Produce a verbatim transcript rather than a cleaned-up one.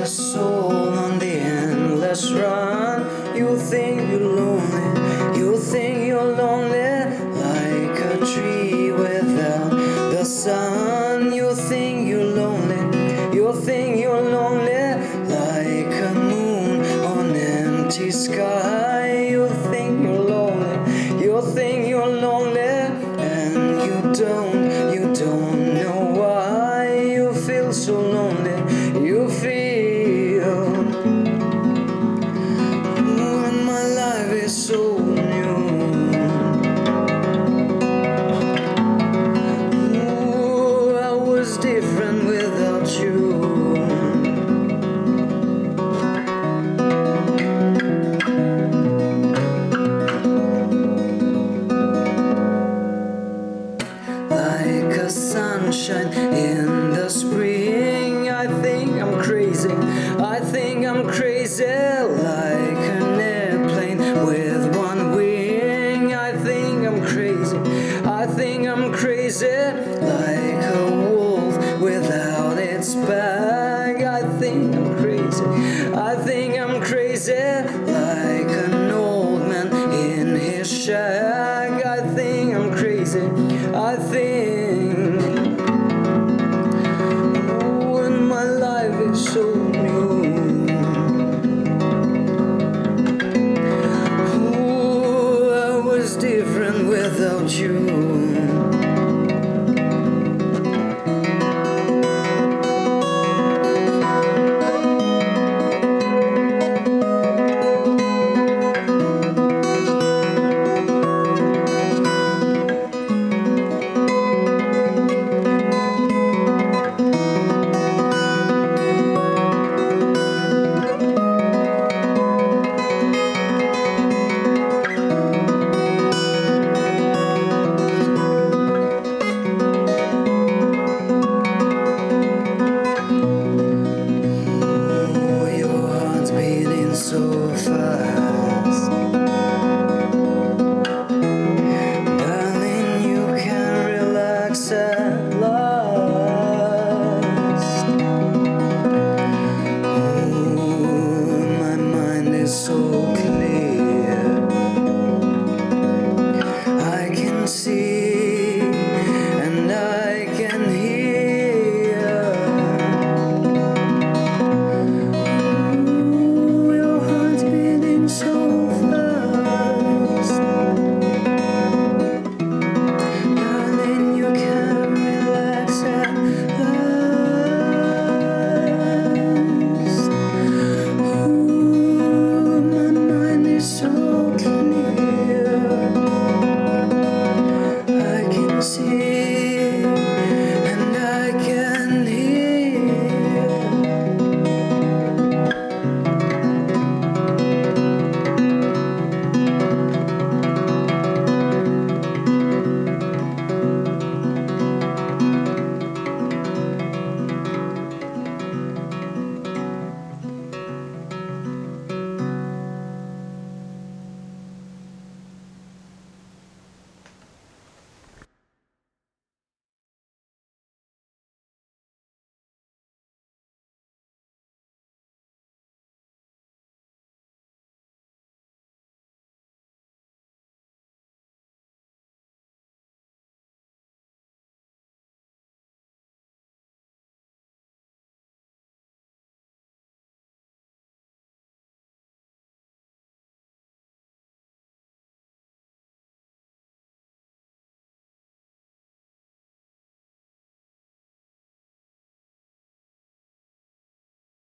a soul on the endless run. You think you're lonely, you think you're lonely, like a tree without the sun. You think you're lonely, you think you're lonely, like a moon on empty sky. You think you're lonely, you think you're lonely, and you don't, you don't know why. You feel so lonely, you feel when my life is so new. Ooh, I was different without you. Like a sunshine in the spring, I think I'm crazy, I think I'm crazy. Like an airplane with one wing, I think I'm crazy, I think I'm crazy. Like a wolf without its bag, I think I'm crazy, I think I'm crazy.